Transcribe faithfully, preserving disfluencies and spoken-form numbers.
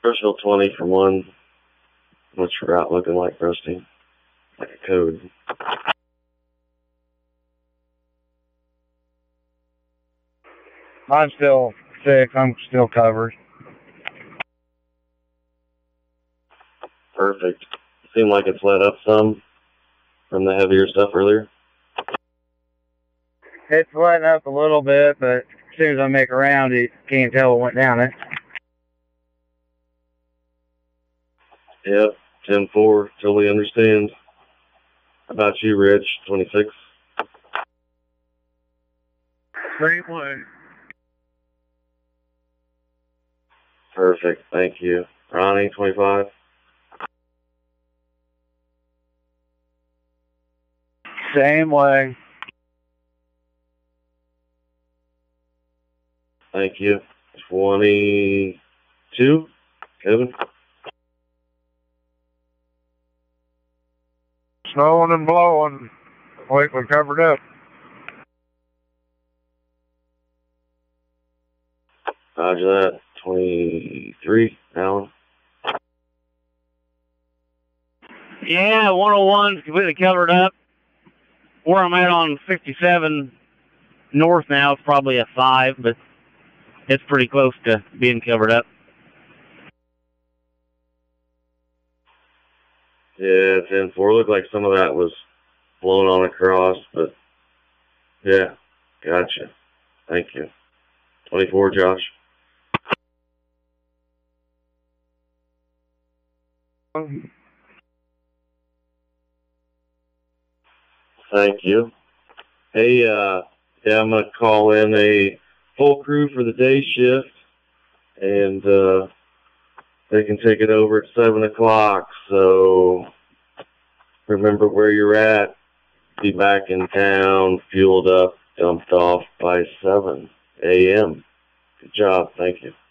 Brushville twenty for one. What's your route looking like, Rusty? Like a code. I'm still sick. I'm still covered. Perfect. Seemed like it's let up some from the heavier stuff earlier. It's letting up a little bit, but as soon as I make a round, you can't tell what went down it. Yep, ten four, totally understand. How about you, Rich, twenty-six? Same way. Perfect, thank you. Ronnie, twenty-five? Same way. Thank you. twenty-two, Kevin? Snowing and blowing. Wait, we're covered up. Roger that. twenty-three, Alan? Yeah, one oh one's completely covered up. Where I'm at on fifty-seven north now, it's probably a five, but it's pretty close to being covered up. Yeah, ten four. Looked like some of that was blown on across, but yeah, gotcha. Thank you. twenty-four, Josh? Thank you. Hey, uh, yeah, I'm going to call in a full crew for the day shift, and uh, they can take it over at seven o'clock, so remember where you're at. Be back in town, fueled up, dumped off by seven a m Good job. Thank you.